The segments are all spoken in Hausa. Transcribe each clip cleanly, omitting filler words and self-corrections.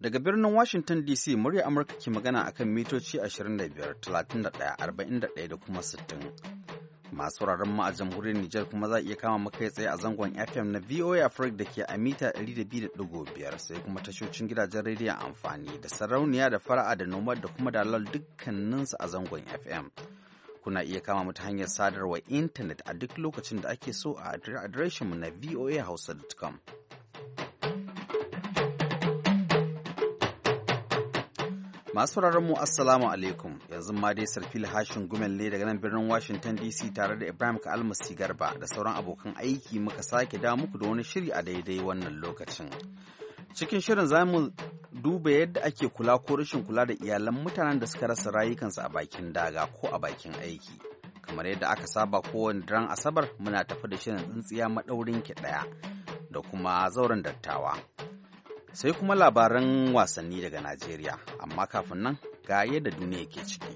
Daga birnin Washington DC, murya Amurka ke magana akan mitoci 25, 31, 41 da kuma 60. Masu wuraren mu a jamhuriyar Nijar kuma za a iya kama makai tsaye a zangon FM na VOA Africa da ke a mita 102.5 sai kuma tashocin gidajen rediyon amfani da sarauniya da fara'a da nomad da kuma dalal dukkaninsu a zangon FM. Kuna iya kama mu ta hanyar sadarwar intanet a duk lokacin da ake so a adireshinmu na voahausa.com. Masu mu Assalamu alaikum, yanzu ma dai Sarfil Hashin Gumel ne daga nan birnin Washington DC tare da Ibrahim Ka'almasi Garba da sauran abokan aiki muka sake da muku da wani shiri a daidai wannan lokacin. Cikin shirin za mu duba yadda ake kula ko rashin kula da iyalan mutanen da suka rasa rayukansu a bakin daga ko a bakin aiki. Kamar yadda aka saba kowane daren Asabar muna tafi da shirin tsintsiya maɗaurin ki ɗaya da kuma zauren dattawa. Sai kuma labaran wasanni daga Najeriya, amma kafin nan ga yadda duniya ke ciki.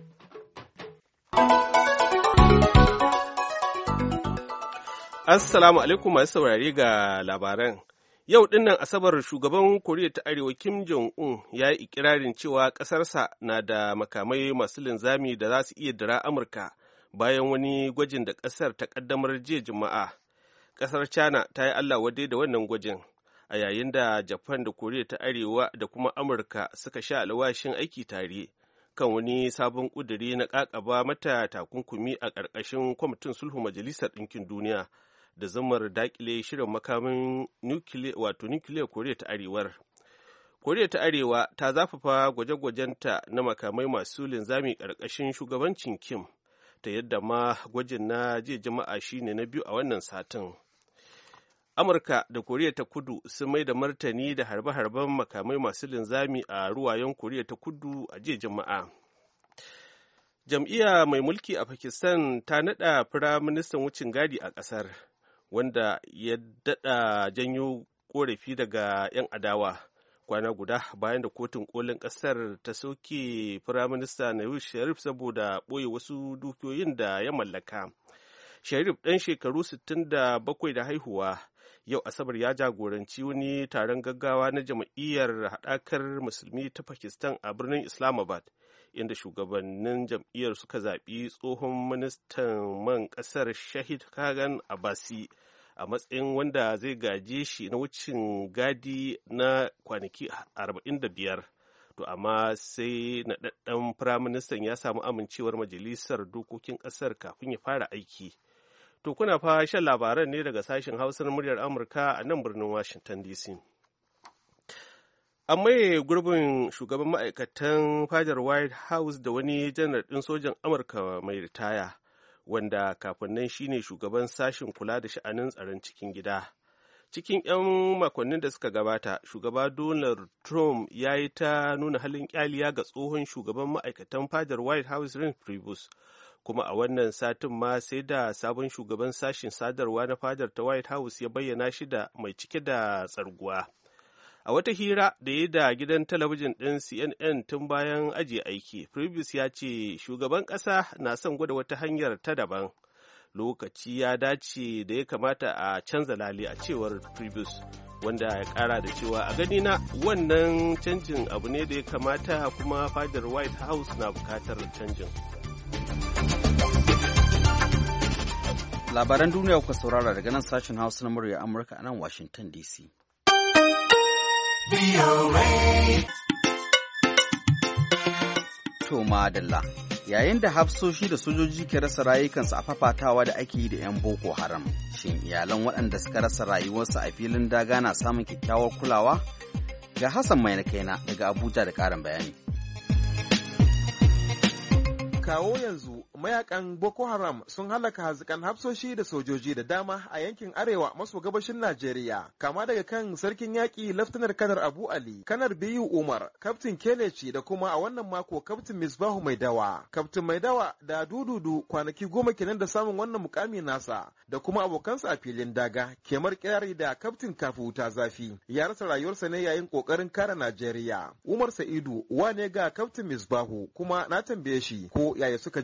Assalamu alaikum masu saurari ga labaran. Yau dinnan Asabar shugaban Koriya ta Arewa Kim Jong-un ya yi ikirarin cewa ƙasarsa na da makamai masu linzami da za su iya dira Amurka bayan wani gwajin da ƙasar ta ƙaddamar jiya Juma'a. Ƙasar China ta yi Allah wadai da wannan gwajin. A yayin da Japan da Koriya ta Arewa da kuma Amurka suka sha alwashin aiki tare kan wani sabon ƙuduri na ƙaƙaba mata takunkumi a ƙarƙashin kwamitin sulhu Majalisar Ɗinkin Duniya da zamar daƙile shirin makamin nukiliya Koriya ta Arewar. Koriya ta Arewa ta zafafa gwaje-gwajenta na makamai masu linzami ƙarƙashin shugabancin Kim, ta yadda ma gwajin na jiya Juma'a shine na biyu a wannan satin. Amurka da Koriya ta Kudu sun mai da martani da harbe-harben makamai masu linzami a ruwayen Koriya ta Kudu a jiya Juma'a. Jam'iyya mai mulki a Pakistan ta naɗa firaministan wucin gadi a ƙasar, wanda ya daɗa janyo ƙorafi daga 'yan adawa kwana guda bayan da kotun kolin ƙasar ta soke firaminista Nawaz Sharif saboda ɓoye wasu dukiyoyin da ya mallaka. Sharif ɗan shekaru 67 da haihuwa yau Asabar ya jagoranci wani taron gaggawa na jam'iyyar haɗakar musulmi ta Pakistan a birnin Islamabad, inda shugabannin jam'iyyar suka zaɓi tsohon ministan man ƙasar Shahid Khagan Abbasi a matsayin wanda zai gaje shi na wucin gadi na kwanaki 45. To amma sai naɗaɗɗen firaministan ya samu amincewar majalisar dokokin ƙasar kafin ya fara aiki. To kuna fa shan labaran ne daga sashen Hausar muryar Amurka a nan birnin Washington DC. An maye gurbin shugaban ma'aikatan fadar White House da wani janar ɗin sojan Amurka mai ritaya, wanda kafin nan shine shugaban sashen kula da sha'anin tsaron cikin gida. Cikin 'yan makonnin da suka gabata, shugaba Donald Trump ya yi ta nuna halin kyaliya ga tsohon shugaban ma'aikatan fadar White House Reince Priebus. Kuma a wannan satin ma sai da sabon shugaban sashen sadarwa na fadar ta White House ya bayyana shi da mai cike da tsarguwa. A wata hira da ya da gidan talabijin ɗin CNN tun bayan ajiye aiki, Priebus ya ce shugaban ƙasa na son gwada wata hanyar ta daban. Lokaci ya dace da ya kamata a canza lali a cewar Priebus, wanda ya ƙara da cewa a ganina wannan canjin abu ne da ya kamata kuma fadar White House na bukatar canjin. Labaran duniya kuka saurara daga nan sashen Hausa na murya Amurka a nan Washington DC. To madalla, yayin da hafsoshi da sojoji ke rasa rayukansu a fafatawa da ake yi da 'yan Boko Haram, shin iyalan waɗanda suka rasa rayuwarsu a filin daga na samun kyakkyawar kulawa? Ga Hassan Mai na kaina daga Abuja da ƙarin bayani. Kawo yanzu mayakan Boko Haram sun halaka hazikan hafsoshi da sojoji da dama a yankin arewa maso gabashin Najeriya, kama daga kan sarkin yaƙi Laftanar Kanar Abu Ali, Kanar Biyu Umar, Kaftin Keleci da kuma a wannan mako Kaftin Misbahu Maidawa. Kaftin Maidawa da Dududu kwanaki 10 kenan da samun wannan mukami nasa da kuma abokansa a filin daga kemar kirari da Kaftin Kafu Wuta Zafi. Ya rasa rayuwarsa ne yayin kokarin kare Najeriya. Umar Sa'idu wane ga Kaftin Misbahu kuma na tambaye shi ko yaya suka ji da wannan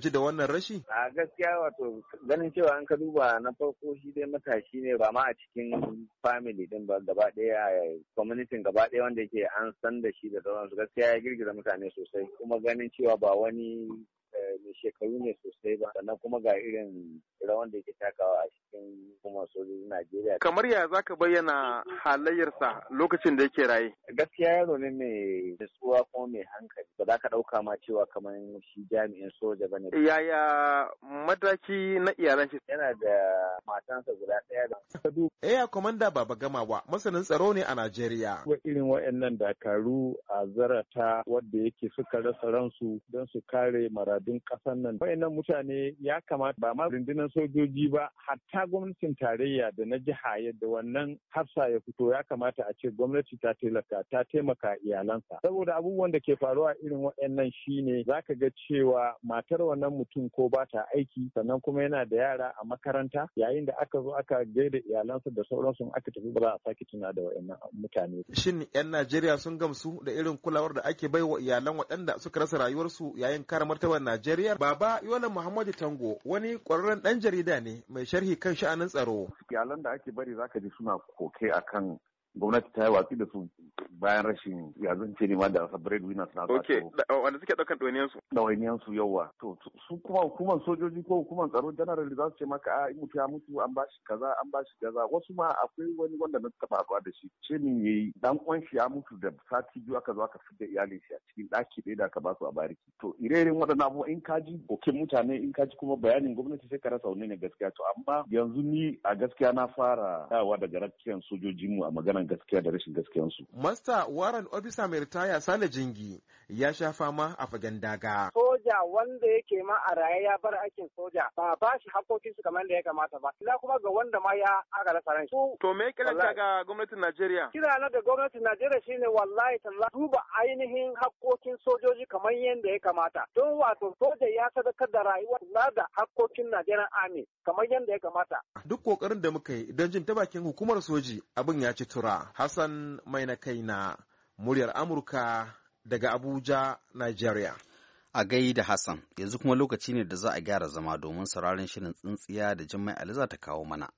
wannan rashi? A gaskiya wato ganin cewa an ka duba na farko shi dai matashi ne ba ma a cikin family din ba gaba ɗaya community gaba ɗaya wanda yake an san da shi da sauransu gaskiya ya girgiza mutane sosai kuma ganin cewa ba wani mai shekaru ne sosai ba sannan kuma ga irin rawan da yake takawa a cikin kuma sojojin Najeriya. Kamar ya zaka bayyana halayyarsa lokacin da yake raye? Gaskiya yaro ne mai nutsuwa kuma mai hankali ba za ka ɗauka ma cewa kamar shi jami'in soja ba ne. Yaya mataki na iyalan shi? Yana da matansa guda ɗaya da. Eya Komanda Baba Gamawa masanin tsaro ne a Najeriya. Irin waɗannan dakaru a zarata wadda yake suka rasa ransu don su kare maradun ƙasar nan. Waɗannan mutane ya kamata ba ma rundunar sojoji ba hatta gwamnatin tarayya da na jiha yadda wannan hafsa ya fito ya kamata a ce gwamnati ta taimaka iyalansa. Saboda abubuwan da ke faruwa irin waɗannan shine zaka ga cewa matar wannan mutum ko ba ta aiki sannan kuma yana da yara a makaranta yayin da aka zo aka gaida iyalansa da sauransu aka tafi ba za a sake tuna da waɗannan mutane. Shin 'yan Najeriya sun gamsu da irin kulawar da ake baiwa iyalan waɗanda suka rasa rayuwarsu yayin kare martabar Najeriya? Baba Yola Muhammadu Tango wani ƙwararren ɗan jarida ne mai sharhi kan sha'anin tsaro. Iyalan da ake bari zaka ji suna koke akan gwamnati ta yi watsi da su bayan rashin yazin ce ne ma da bread winners na Ok, wanda suke ɗaukan ɗawainiyansu yawa. To su kuma hukumar sojoji ko hukumar tsaro general za su ce maka a mutu ya mutu an bashi kaza an bashi kaza. Wasu ma akwai wani wanda na taɓa haɗuwa da shi. Ce min yayi dan uwan shi ya mutu da sati biyu aka zo aka fidda iyalin shi a cikin ɗaki ɗaya da aka ba su a bariki. To ire-iren waɗannan abubuwa in ka ji kokin mutane in ka ji kuma bayanin gwamnati sai ka rasa wani ne gaskiya. To amma yanzu ni a gaskiya na fara dawowa daga rakiyar sojojinmu a maganar gaskiya da rashin gaskiyansu. Masta Warren Ofisa mai ritaya Sale Jingi ya sha fama a fagen daga. Soja wanda yake ma a raye ya bar aikin soja ba shi haƙoƙinsu kamar da ya kamata ba. Ila kuma ga wanda ma ya aka rasa ran. To me kiranka ga gwamnatin Najeriya? Kira na da gwamnatin Najeriya shine wallahi talla duba ainihin haƙoƙin sojoji kamar yadda ya kamata. Don wato soja ya sadakar da rayuwar da haƙoƙin Najeriya Army kamar yadda ya kamata. Duk ƙoƙarin da muka yi don jin ta bakin hukumar soji abin ya ci tura. Hassan mai na kaina muryar Amurka daga Abuja, Nigeria. A gai da Hassan, yanzu kuma lokaci ne da za a gyara zama domin sauraron shirin tsintsiya da Jummai Ali za ta kawo mana.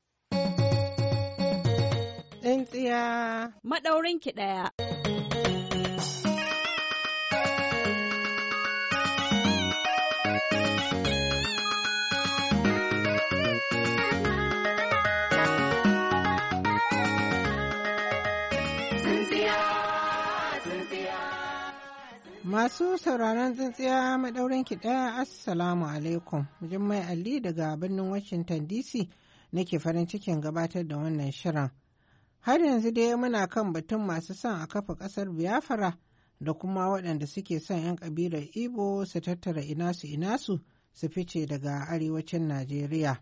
Tsintsiya maɗaurin ki ɗaya. Masu sauraron tsintsiya maɗaurin ki ɗaya Assalamu alaikum. Jummai Ali daga birnin Washington DC nake farin cikin gabatar da wannan shirin. Har yanzu dai muna kan batun masu son a kafa ƙasar Biafra da kuma waɗanda suke son 'yan ƙabilar Igbo su tattara inasu su fice daga arewacin Najeriya.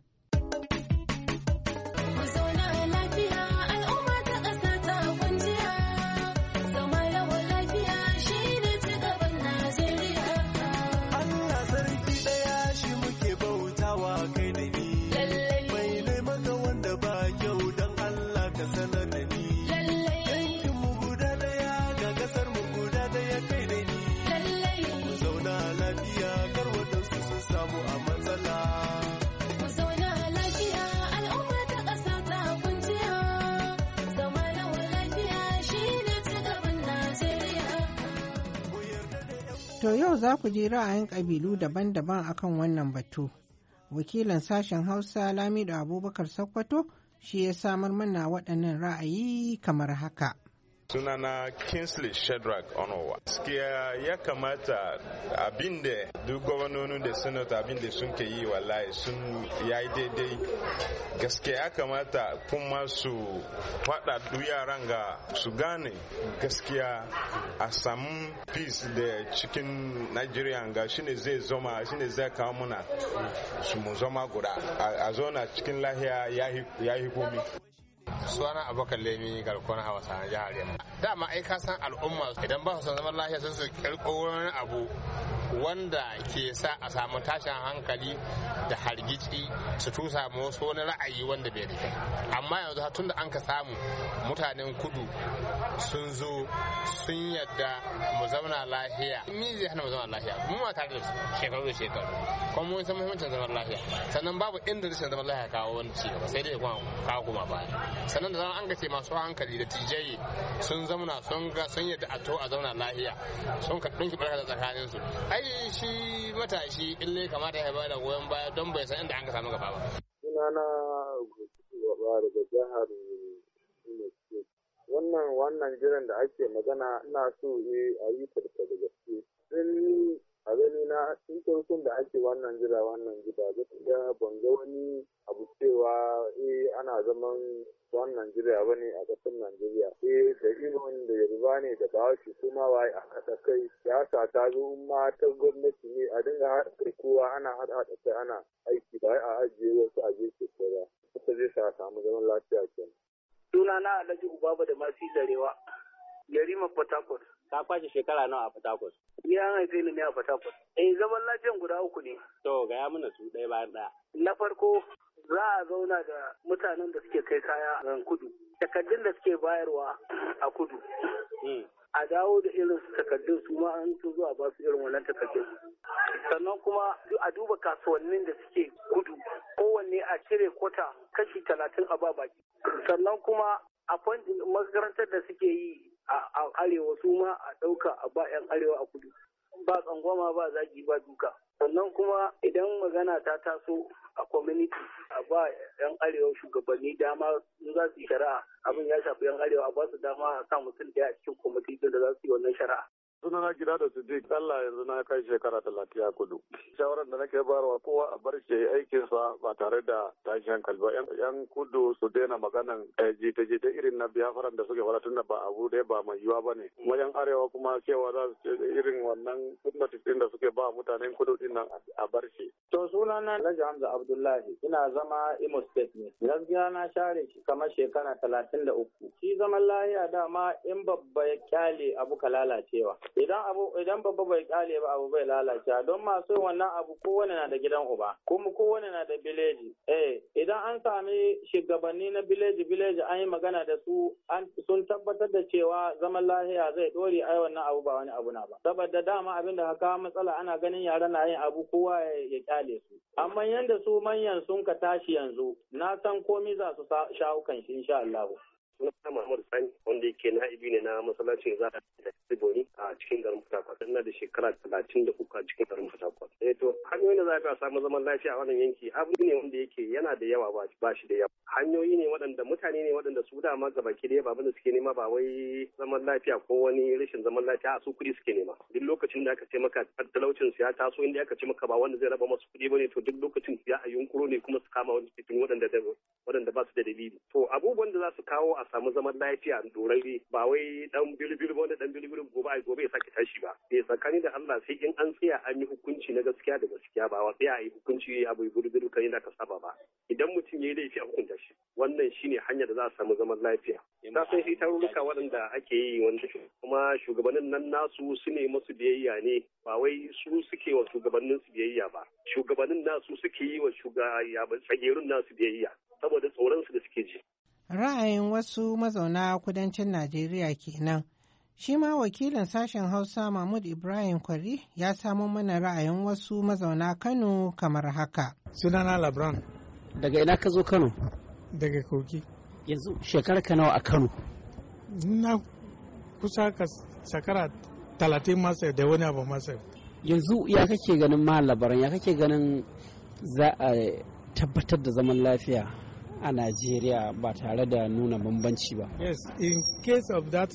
To yau za ku ji ra'ayin ƙabilu daban-daban akan wannan batu. Wakilin sashen Hausa Lamido Abubakar Sokoto shi ya samar mana waɗannan ra'ayi kamar haka. Sunana Kingsley Shedrack Onowa. Gaskiya ya kamata abinda duk gwamnonin da senate abinda sun ke yi wallahi sun yayi daidai. Gaskiya ya kamata kuma su faɗa yaran ga su gane gaskiya a samu peace da cikin Nigeria ga shine zai kawo muna su mu zama guda a zona cikin lahiya ya yi komi. Suwana Abokan Lemi garkuwar Hausa na jihar Yamma. Dama ai ka san al'umma idan ba su san zaman lafiya sai su kirko wani abu wanda ke sa a samu tashin hankali da hargitsi su tusa wasu wani ra'ayi wanda bai da kai. Amma yanzu tun da an ka samu mutanen kudu sun zo sun yadda mu zauna lafiya, ni zai hana mu zauna lafiya, mu ma tare da su shekaru da shekaru, kuma mun san muhimmancin zaman lafiya. Sannan babu inda rashin zaman lafiya kawo wani ci gaba, sai dai kuma kawo kuma baya. Sannan da zaman an ga ce masu hankali da tijayi sun zauna sun yadda a to a zauna lafiya, sun ka dinki barka da tsakanin su. Ai shi matashi ille kamata ya bada goyon baya don bai san inda an ka samu gaba ba. Sunana gaba daga jihar wannan jiran da ake magana ina so a yi ta da gaske. Sun a gani na tun farkon da ake wannan gida gaskiya ban ga wani abu cewa ana zaman wannan jira ba ne a ƙasar Najeriya. Da Ibon da Yoruba ne da Bahaushe kuma waye a haɗa kai. Siyasa ta zo ma ta gwamnati ne a dinga haɗa kai kowa ana haɗa kai ana aiki ba a ajiye wasu a gefe ko ba. Haka zai sa samu zaman lafiya kenan. Sunana Alhaji Ubaba da Masi Darewa, Yarima Port Harcourt. Ka kwashe shekara nawa a Port Harcourt? Ni an haife ni ne a Port Harcourt. Zaman lafiyan guda 3 ne. To, gaya mana su ɗaya bayan ɗaya. Na farko, za a zauna da mutanen da suke kai kaya a kudu. Takardun da suke bayarwa a kudu. A dawo da irin takardun su ma an so zuwa ba su irin wannan takardun. Sannan kuma a duba kasuwannin da suke kudu. Kowanne a cire kwata kashi 30 a ba baki. Sannan kuma a makarantar da suke yi a arewa su ma a ɗauka a ba 'yan arewa a kudu. Ba tsangwama ba zagi ba duka. Sannan kuma idan magana ta taso a community a ba 'yan arewa shugabanni dama za su yi shari'a, abin ya shafi 'yan arewa a ba su dama a sa mutum ɗaya a cikin kwamiti da za su yi wannan shari'a. Sunana gida da Siddiq, Allah yanzu na kai shekara 30 a kudu. Shawarar da nake bayarwa kowa a bar shi aikinsa ba tare da tashin hankali ba. Yan kudu su daina maganan jita-jita irin na biyafaran da suke fara tun da ba abu dai ba mai yiwuwa ba ne. Kuma yan arewa kuma cewa za su irin wannan notice din da suke ba mutanen kudu din nan a bar shi. To sunana Alhaji Hamza Abdullahi, ina zama Imo State ne. Gaskiya na share shi kamar shekara 33. Shi zaman lahiya dama in babba ya kyale abu ka lalacewa. Idan babba bai kyale ba abu bai lalacewa, don masu wannan abu kowane na da gidan uba kuma kowane na da bileji. Idan an sami shugabanni na bileji an yi magana da su sun tabbatar da cewa zaman lahiya zai dore ai wannan abu ba wani abu na ba. Saboda dama abin da haka matsala ana ganin yara na yin abu kowa ya kyale su. Amma yanda su manyan sun ka tashi yanzu na san komai za su shawo kan shi insha Allah. Sunana Muhammadu Sani wanda yake na'ibi ne na masallacin Zara da Siboni a cikin garin Port Harcourt. Ina da shekara 33 a cikin garin Port Harcourt. To hanyoyin da za a samu zaman lafiya a wannan yanki abu ne wanda yake yana da yawa ba shi da yawa. Hanyoyi ne waɗanda mutane ne waɗanda su dama gabaki ɗaya ba da suke nema ba wai zaman lafiya ko wani rashin zaman lafiya a su kuɗi suke nema. Duk lokacin da aka ce maka talaucin su ya taso inda aka ce maka ba wanda zai raba masu kuɗi bane to duk lokacin ya a yunkuro ne kuma su kama wani cikin waɗanda ba su da dalili. To abubuwan da za su kawo a samu zaman lafiya dorari ba wai dan bilbil wanda dan bilbil gobe ya sake tashi ba. Tsakani da Allah sai in an tsaya an yi hukunci na gaskiya da gaskiya ba wa tsaya a yi hukunci abu bilbil kai da ka saba ba. Idan mutum ya yi laifi a hukunta shi. Wannan shine hanyar da za a samu zaman lafiya. Ta san shi tarurruka waɗanda ake yi wanda kuma shugabannin nan nasu su ne masu biyayya ne ba wai su suke wa shugabannin su biyayya ba. Shugabannin nasu suke yi wa tsagerun nasu biyayya saboda tsoron su da suke ji. Ra'ayin wasu mazauna kudancin Najeriya kenan. Shi ma wakilin sashen Hausa Mahmud Ibrahim Kwari ya samo mana ra'ayin wasu mazauna Kano kamar haka. Sunana Labran. Daga ina ka zo Kano? Daga Kogi. Yanzu shekarar ka nawa a Kano? Na kusa ka shekara 30 masa da wani abu masa. Yanzu ya kake ganin ma labaran, ya kake ganin za a tabbatar da zaman lafiya a Najeriya ba tare da nuna bambanci ba? Yes, in case of that,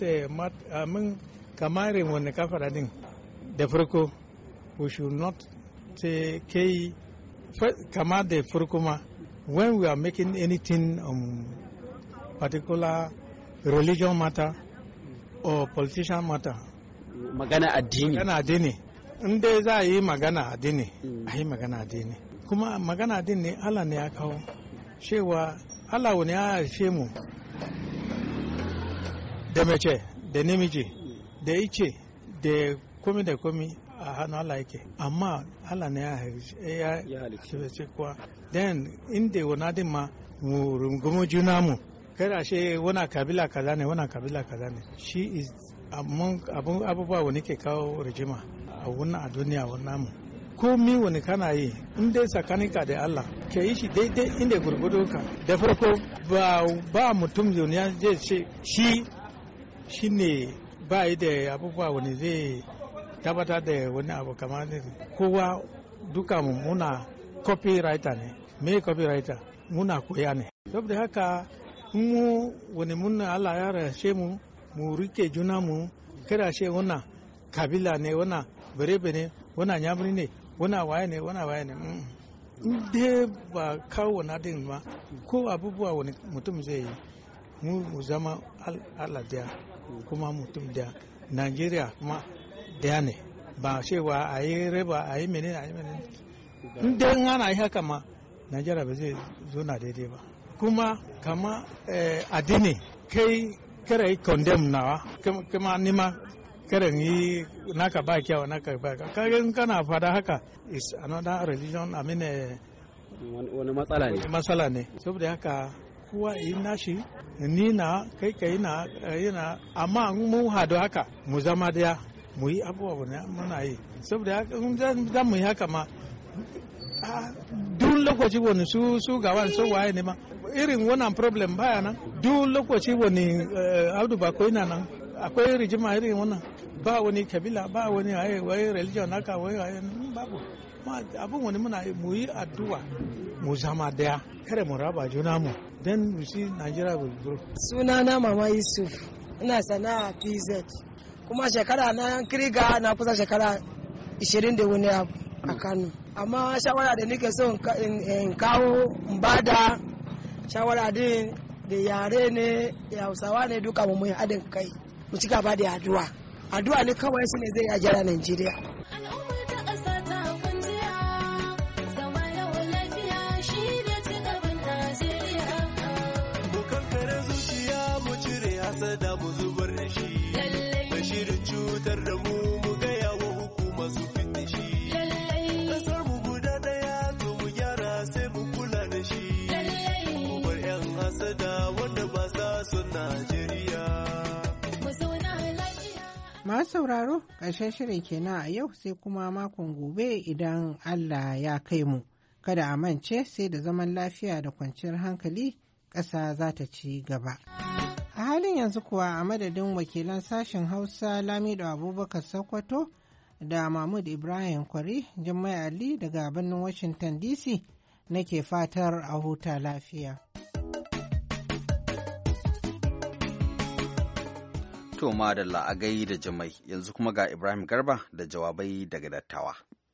kamar wani kafara din da farko, we should not take kamar da farko ma, when we are making anything particular religion matter or politician matter. Magana addini. In dai za a yi magana addini, a yi magana addini. Kuma magana addini Allah ne ya kawo. Cewa Allah wani ya harshe mu da mace da namiji da ice da komi a hannun Allah yake, amma Allah ne ya halicce kuwa. Den inda wana din ma mu rungumo juna mu, kada she wana kabila kaza ne, wana kabila kaza ne. Shi is abubuwa wani ke kawo rijima a wannan a duniya wannan mu. Komi wani kana yi in dai tsakaninka da Allah ke yi shi daidai inda gurgudunka. Da farko ba mutum duniya zai ce shi ne ba yi da abubuwa wani zai tabbatar da wani abu kamar kowa duka mu muna copywriter ne. Me copywriter muna koya ne. Saboda haka mu wani muna Allah ya rashe mu rike juna mu kada ce wannan kabila ne, wannan berebe ne, wannan nyamuri ne, wannan waye ne. In dai ba kawo na din ma ko abubuwa wani mutum zai yi mu zama Allah daya kuma mutum daya. Najeriya kuma daya ne, ba cewa a yi raba a yi menene. In dai ana yi haka ma Najeriya ba zai zo na daidai ba. Kuma kama addini kai kare yi condemn nawa kuma nima kare yi naka ba kyau naka ba kaga kana fada haka is another religion. I mean wani matsala ne saboda haka kowa yi nashi ni na kai na amma mu hado haka mu zama daya mu yi abubuwa muna yi saboda haka za mu yi haka ma duk lokaci wani su gawan so waye ne ma irin wannan problem baya nan. Duk lokaci wani Audu ba koyi nan akwai rijima irin wannan, ba wani kabila ba wani waye religion naka waye babu. Abin wani muna mu yi addu'a mu zama daya kare mu raba juna mu dan mu si Najeriya will grow. Sunana Mama Yusuf, ina sana'a PZ kuma shekara na kirga na kusa shekara 20 da wani abu a Kano. Amma shawara da nake so in kawo in bada shawara din da yare ne da Hausawa ne duka mu yi haɗin kai mu ci gaba da addu'a ne kawai su ne zai ajara Najeriya. Da mu zubar da shi da shirin cutar da mu gaya wa hukuma su fita shi kasar mu guda daya to mu gyara sai mu kula da shi mu bar yan hasada wanda ba sa son Najeriya. Masu sauraro ƙarshen shirin kenan a yau sai kuma makon gobe idan Allah ya kai mu. Kada a mance sai da zaman lafiya da kwanciyar hankali ƙasa za ta ci gaba. A halin yanzu kuwa a madadin wakilan sashen Hausa Lamido Abubakar Sokoto da Mahmud Ibrahim Kwari, Jummai Ali daga birnin Washington DC nake fatar a huta lafiya. To madalla a gai da Jummai, yanzu kuma ga Ibrahim Garba da jawabai daga dattawa.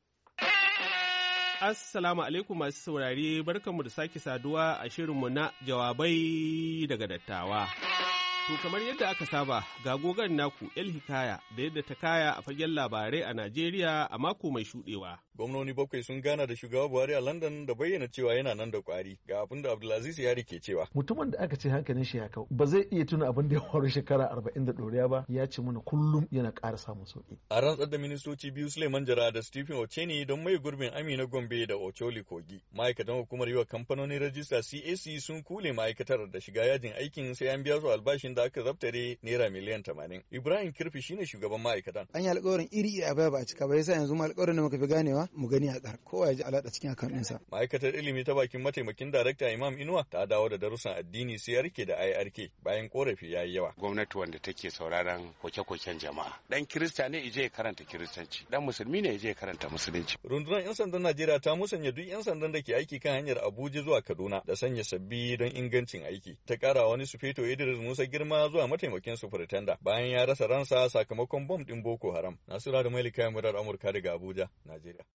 Assalamu alaikum masu saurare, barkanmu da sake saduwa a shirinmu na jawabai daga dattawa. To kamar yadda aka saba, ga gogon naku El Hikaya da yadda ta kaya a fagen labarai a Najeriya a mako mai shuɗewa. Gwamnoni bakwai sun gana da shugaba Buhari a London da bayyana cewa yana nan da kwari. Ga abin da Abdulaziz Yari ke cewa. Mutumin da aka ce hankalin shi ya kau, ba zai iya tuna abin da ya faru shekara 40 da ɗoriya ba, ya ce mana kullum yana ƙara samun sauƙi. A rantsar da ministoci biyu Suleiman Jara da Stephen Ocheni don mai gurbin Amina Gombe da Ocholi Kogi. Ma'aikatan hukumar yi wa kamfanonin rajista CAC sun kule ma'aikatar da shiga yajin aikin sai an biya su albashin da aka zabtare naira miliyan 80. Ibrahim Kirfi shine shugaban ma'aikatan. An yi alƙawarin iri a baya ba a cika ba yasa yanzu ma alƙawarin da muka fi ganewa mu gani a ƙar kowa ya ji alaɗa cikin akan ɗinsa. Ma'aikatar ilimi ta bakin mataimakin darakta Imam Inuwa ta dawo da darussan addini CRK da IRK bayan korafi ya yi yawa. Gwamnati wanda take sauraron koke-koken jama'a. Dan Kirista ne ije ya karanta Kiristanci, dan Musulmi ne ije ya karanta Musulunci. Rundunar 'yan sandan Najeriya ta musanya duk 'yan sandan da ke aiki kan hanyar Abuja zuwa Kaduna da sanya sabbi don ingancin aiki. Ta ƙara wani sufeto Idris Musa Girma zuwa mataimakin sufurtanda bayan ya rasa ransa sakamakon bom ɗin Boko Haram. Nasura da Malika murar Amurka daga Abuja, Najeriya.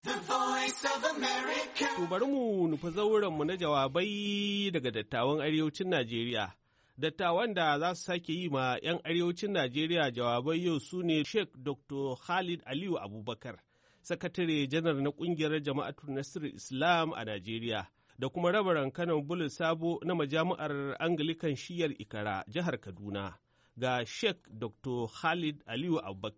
To bari mu nufi zaurenmu na jawabai daga dattawan arewacin Najeriya. Dattawan da za su sake yi ma 'yan arewacin Najeriya jawabai yau su ne Sheikh Dr. Khalid Aliyu Abubakar, Sakatare Janar na ƙungiyar Jama'atul Nasirul Islam a Najeriya, da kuma Rabaran Kano Bulus Sabo na Majami'ar Anglican Shiyar Ikara, Jihar Kaduna. Ga Sheikh Dr. Khalid Aliyu Abubakar.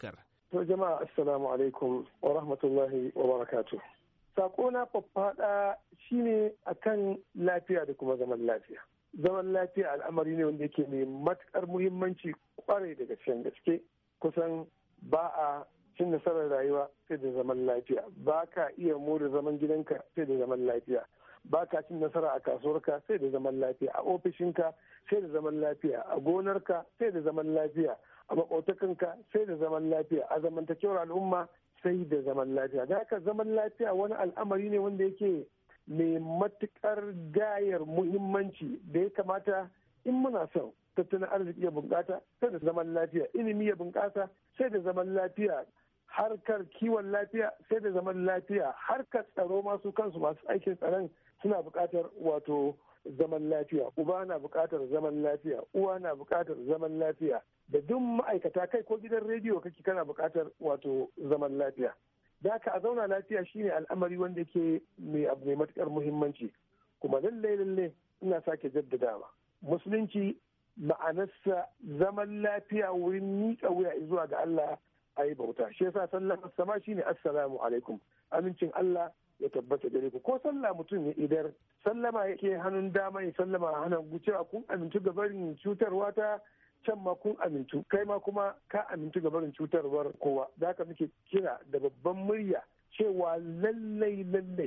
To jama'a assalamu alaikum wa rahmatullahi wa barakatuh. Sako na faffaɗa shine akan lafiya da kuma zaman lafiya. Zaman lafiya al'amari ne wanda yake mai matukar muhimmanci kwarai da gaske. Kusan ba a cin nasarar rayuwa sai da zaman lafiya. Ba ka iya more zaman gidanka sai da zaman lafiya. Ba ka cin nasara a kasuwarka sai da zaman lafiya. A ofishinka sai da zaman lafiya. A gonarka sai da zaman lafiya. A maƙotakanka sai da zaman lafiya. A zamantakewar al'umma sai da zaman lafiya. Da haka zaman lafiya wani al'amari ne wanda yake mai matukar gayar muhimmanci da ya kamata in muna son tattalin arziki ya bunƙasa sai da zaman lafiya, ilimi ya bunƙasa sai da zaman lafiya, harkar kiwon lafiya sai da zaman lafiya, harkar tsaro masu kansu masu aikin tsaron suna buƙatar wato zaman lafiya, uba na buƙatar zaman lafiya, uwa na buƙatar zaman lafiya, da duk ma'aikata kai ko gidan rediyo kake kana buƙatar wato zaman lafiya. Da haka a zauna lafiya shine al'amari wanda ke mai abu mai matukar muhimmanci. Kuma lallai ina sake jaddadawa musulunci ma'anarsa zaman lafiya wurin miƙa wuya zuwa ga Allah a yi bauta. Shi yasa sallama sama shine assalamu alaikum, amincin Allah ya tabbata gare ku. Ko sallah mutum ya idar sallama yake hannun dama ya sallama hannun gucewa kun amintu ga barin cutarwa ta can ma kun amintu kai ma kuma ka amintu ga barin cutarwar kowa. Da haka muke kira da babban murya cewa lallai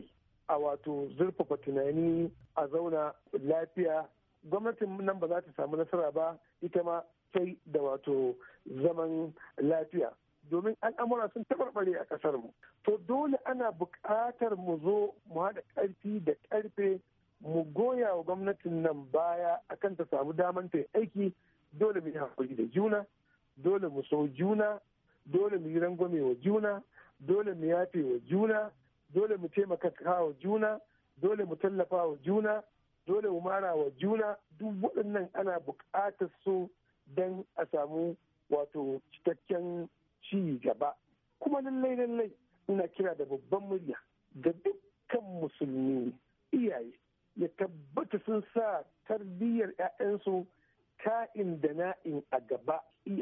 a wato zurfafa tunani a zauna lafiya. Gwamnatin nan ba za ta samu nasara ba ita ma sai da wato zaman lafiya, domin al'amura sun tabarbare a ƙasar mu. To dole ana buƙatar mu zo mu haɗa ƙarfi da ƙarfe mu goya wa gwamnatin nan baya akan ta samu daman ta aiki. Dole mu yi haƙuri da juna, dole mu so juna, dole mu yi rangwame wa juna, dole mu yafe wa juna, dole mu taimaka wa juna, dole mu tallafa wa juna, dole mu mara wa juna. Duk waɗannan ana buƙatar su don a samu wato cikakken ci gaba. Kuma lallai ina kira da babban murya ga dukkan musulmi iyaye ya tabbata sun sa tarbiyyar 'ya'yansu ka'in da na'in a gaba,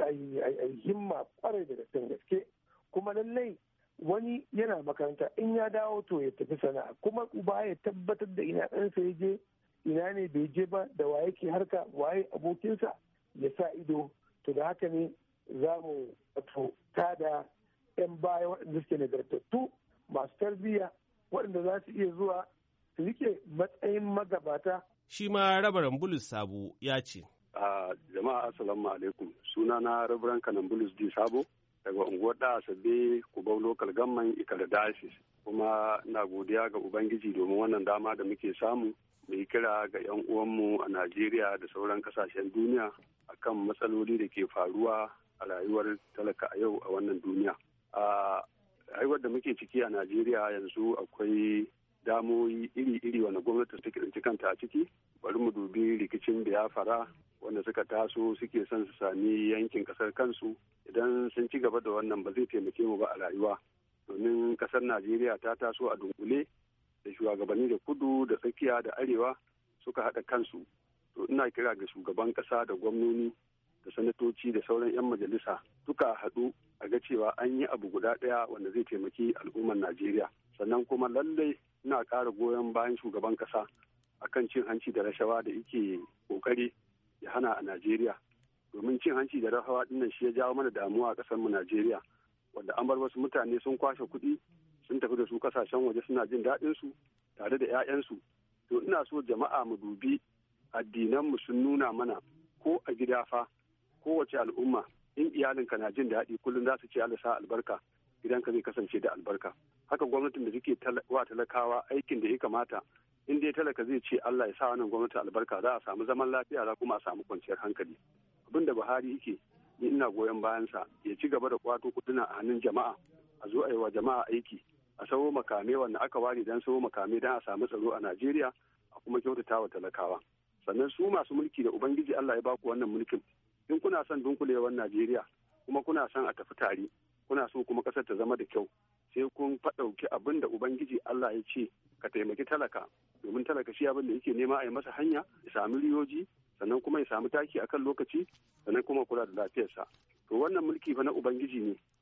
himma kwarai da gaske. Kuma lallai wani yana makaranta in ya dawo to ya tafi sana'a, kuma uba ya tabbatar da ina ɗansa ya je, ina ne bai je ba, da waye ke harka, waye abokinsa, ya sa ido. To da haka ne za mu tada 'yan baya waɗanda suke nagartattu masu tarbiyya waɗanda za su iya zuwa su rike matsayin magabata. Shi ma Rabaran Bulus Sabo ya ce. Jama'a assalamu alaikum, suna na Rabaran Kanan Bulus D Sabo daga unguwar da Asabe Kubau Local Government Ikara Diocese, kuma na godiya ga Ubangiji domin wannan dama da muke samu mu yi kira ga 'yan uwanmu a Najeriya da sauran kasashen duniya akan matsaloli da ke faruwa a rayuwar talaka a yau a wannan duniya. A rayuwar da muke ciki a Najeriya yanzu akwai damoyi iri-iri wanda gwamnati take tsinci kanta a ciki. Bari mu dubi rikicin Biafra wanda suka taso suke son su sami yankin kasar kansu. Idan sun ci gaba da wannan ba zai taimake mu ba a rayuwa, domin kasar Najeriya ta taso a dunkule da shugabanni da kudu da tsakiya da arewa suka haɗa kansu. To ina kira ga shugaban ƙasa da gwamnoni da sanatoci da sauran 'yan majalisa duka haɗu a ga cewa an yi abu guda ɗaya wanda zai taimaki al'ummar Najeriya. Sannan kuma lallai ina ƙara goyon bayan shugaban ƙasa akan cin hanci da rashawa da yake ƙoƙari ya hana a Najeriya. Domin cin hanci da rashawa ɗinnan shi ya jawo mana damuwa a ƙasar mu Najeriya, wanda an bar wasu mutane sun kwashe kuɗi sun tafi da su ƙasashen waje suna jin daɗin su tare da 'ya'yansu. To ina so jama'a mu dubi addinanmu sun nuna mana ko a gida fa kowace al'umma in iyalinka na jin daɗi kullum za su ce Allah sa albarka, gidanka zai kasance da albarka. Haka gwamnatin da suke wa talakawa aikin da ya kamata, in dai talaka zai ce Allah ya sa wannan gwamnati albarka, za a samu zaman lafiya, za kuma a samu kwanciyar hankali. Abin da Buhari yake ni ina goyon bayansa, ya ci gaba da kwato kuduna a hannun jama'a, a zo a yi wa jama'a aiki, a sawo makame wanda aka ware don sawo makame don a samu tsaro a Najeriya, a kuma kyautata wa talakawa. Sannan su masu mulki da Ubangiji Allah ya baku wannan mulkin, in kuna son dunkulewar Najeriya kuma kuna son a tafi tare, kuna so kuma ƙasar ta zama da kyau, sai kun faɗauki abin da Ubangiji Allah ya ce ka taimaki talaka, domin talaka shi abin da yake nema a yi masa hanya, ya sami riyoji, sannan kuma ya samu taki akan lokaci, sannan kuma kula da lafiyarsa. To wannan mulki fa na Ubangiji ne,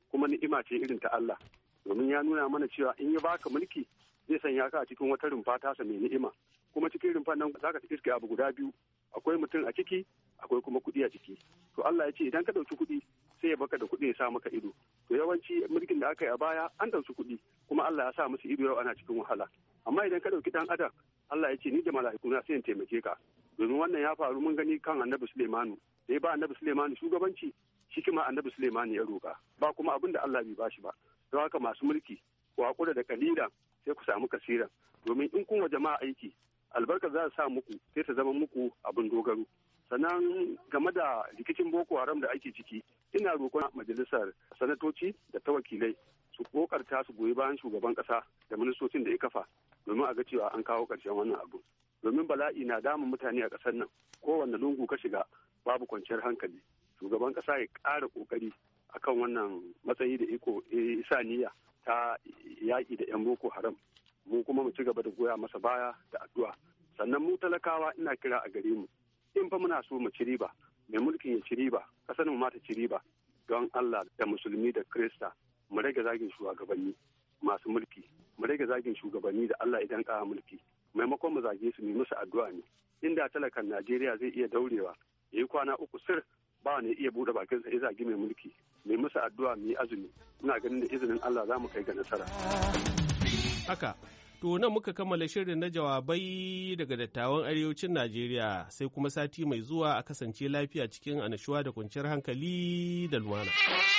kuma ni'ima ce irin ta Allah, domin ya nuna mana cewa in ya baka mulki zai sanya ka a cikin wata rumfa tasa mai ni'ima, kuma cikin rumfan nan za ka iske abu guda biyu, akwai mutum a ciki akwai kuma kuɗi a ciki. To Allah ya ce idan ka ɗauki kuɗi sai ya baka da kuɗi ya sa maka ido. To yawanci mulkin da aka yi a baya an ɗauki kuɗi kuma Allah ya sa musu ido yau ana cikin wahala. Amma idan ka ɗauki ɗan adam Allah ya ce ni da mala'ikuna sai in taimake ka. Domin wannan ya faru mun gani kan Annabi Suleimanu. Da ya ba Annabi Suleimanu shugabanci shi kuma Annabi Suleimanu ya roƙa. Ba kuma abin da Allah bai bashi ba. Don haka masu mulki ku haƙura da kalila sai ku samu kasira. Domin in kun wa jama'a aiki albarka za ta sa muku sai ta zama muku abin dogaro. Sannan game da rikicin Boko Haram da ake ciki, ina roƙon majalisar sanatoci da ta wakilai su kokarta su goyi bayan shugaban ƙasa da ministocin da ya kafa domin a ga cewa an kawo ƙarshen wannan abu. Domin bala'i na damun mutane a ƙasar nan, kowanne lungu ka shiga babu kwanciyar hankali. Shugaban ƙasa ya ƙara ƙoƙari akan wannan matsayi da iko isa niyya ta yaƙi da 'yan Boko Haram. Mu kuma mu ci gaba da goya masa baya da addu'a. Sannan mu talakawa ina kira a gare mu. In fa muna so mu ci riba, mai mulkin ya ci riba, kasar mu ma ta ci riba, don Allah da musulmi da Kirista mu rage zagin shugabanni masu mulki, mu rage zagin shugabanni da Allah idan ka mulki, maimakon mu zage su mu musu addu'a ne. Inda talakan Najeriya zai iya daurewa, yayi kwana 3 sir ba ne iya bude bakinsa ya zagi mai mulki, mai musu addu'a mu yi azumi, ina ganin da izinin Allah za mu kai ga nasara. Haka. To nan muka kammala shirin na jawabai daga dattawan arewacin Najeriya, sai kuma sati mai zuwa a kasance lafiya cikin annashuwa da kwanciyar hankali da lumana.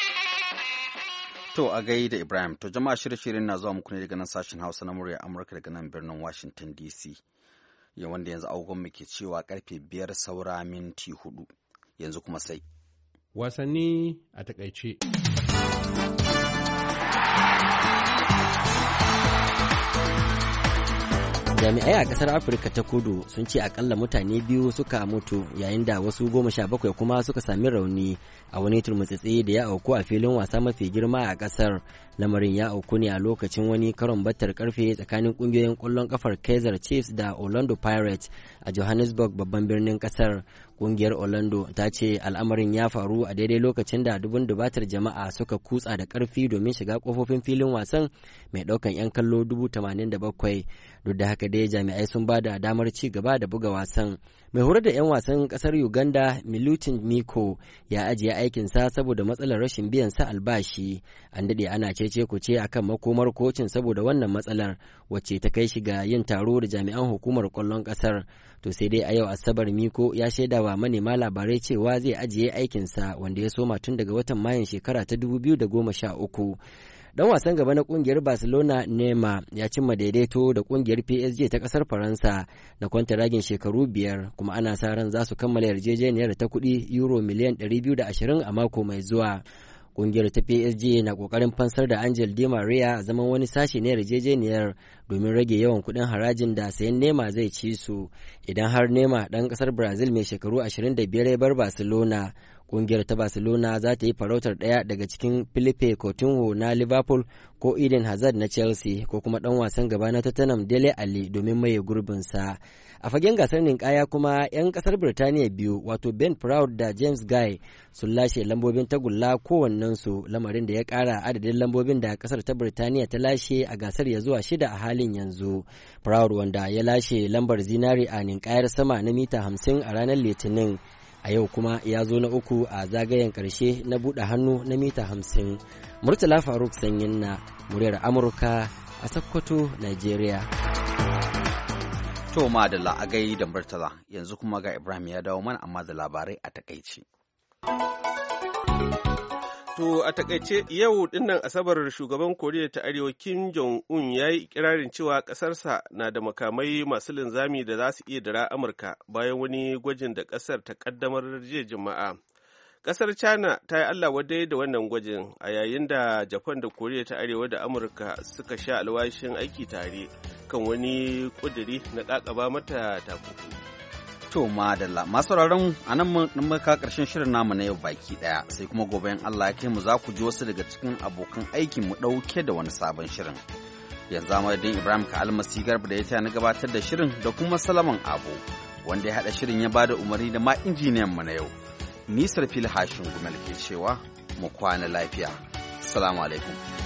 To a gai da Ibrahim, to jama'a shirye-shiryen na zuwa muku ne daga nan sashen Hausa na murya Amurka daga nan birnin Washington DC. Wanda yanzu agogon muke cewa karfe 5 saura minti 4. Yanzu kuma sai. Wasanni a takaice. Jami'ai a kasar Afirka ta Kudu sun ce akalla mutane 2 suka mutu yayin da wasu 17 kuma suka sami rauni a wani turmutsitsi da ya auku a filin wasa mafi girma a kasar. Lamarin ya auku ne a lokacin wani karon battar karfe tsakanin kungiyoyin kwallon kafar Kaizer Chiefs da Orlando Pirates a Johannesburg, babban birnin kasar. Kungiyar Orlando ta ce al'amarin ya faru a daidai lokacin da dubun dubatar jama'a suka kutsa da karfi domin shiga kofofin filin wasan mai daukan 'yan kallo 87,000. Duk da haka dai jami'ai sun ba da damar ci gaba da buga wasan. Mai horar da 'yan wasan kasar Uganda Milutin Miko ya ajiye aikinsa saboda matsalar rashin biyan sa albashi. An daɗe ana cece kuce akan makomar kocin saboda wannan matsalar wacce ta kai shi ga yin taro da jami'an hukumar kwallon kasar. To sai dai a yau Asabar Miko ya shaida wa manema labarai cewa zai ajiye aikinsa wanda ya soma tun daga watan Mayun shekara ta 2013. Dan wasan gaba na kungiyar Barcelona Neymar ya cimma daidaito da kungiyar PSG ta kasar Faransa na kwantaragin shekaru 5 kuma ana sa ran za su kammala yarjejeniyar ta kuɗi euro miliyan 220 a mako mai zuwa. Kungiyar ta PSG na kokarin fansar da Angel Di Maria a zaman wani sashi na yarjejeniyar domin rage yawan kuɗin harajin da sayan Neymar zai ci su. Idan har Neymar ɗan ƙasar Brazil mai shekaru 25 ya bar Barcelona, kungiyar ta Barcelona za ta yi farautar ɗaya daga cikin Philippe Coutinho na Liverpool ko Eden Hazard na Chelsea ko kuma ɗan wasan gaba na Tottenham Dele Alli domin maye gurbinsa. A fagen gasar ninkaya kuma 'yan kasar Birtaniya 2 wato Ben Proud da James Guy sun lashe lambobin tagulla kowannensu, lamarin da ya ƙara adadin lambobin da kasar ta Birtaniya ta lashe a gasar ya zuwa 6 a halin yanzu. Proud wanda ya lashe lambar zinari a ninkayar sama na mita 50 a ranar Litinin, a yau kuma ya zo na 3 a zagayen ƙarshe na buɗe hannu na mita 50. Murtala Faruk Sanyin na muryar Amurka a Sokoto, Nigeria. To madalla a gai da Murtala, yanzu kuma ga Ibrahim ya dawo mana amma da labarai a takaice. To a takaice yau dinnan Asabar shugaban Koriya ta Arewa Kim Jong-un ya yi ikirarin cewa ƙasarsa na da makamai masu linzami da za su iya dira Amurka bayan wani gwajin da ƙasar ta ƙaddamar jiya Juma'a. Ƙasar China ta yi Allah wadai da wannan gwajin a yayin da Japan da Koriya ta Arewa da Amurka suka sha alwashin aiki tare kan wani ƙuduri na ƙaƙaba mata takunkumi. To madalla masu sauraron a nan muka karshen shirin namu na yau baki daya, sai kuma gobe in Allah ya kai mu za ku ji wasu daga cikin abokan aikin mu dauke da wani sabon shirin. Yanzu amadin Ibrahim ka almasi garba da ya taya na gabatar da shirin da kuma Salaman Abu wanda ya hada shirin ya bada umarni da ma injiniyan mu na yau. Nisar fil hashin gumel ke cewa mu kwana lafiya. Assalamu alaikum.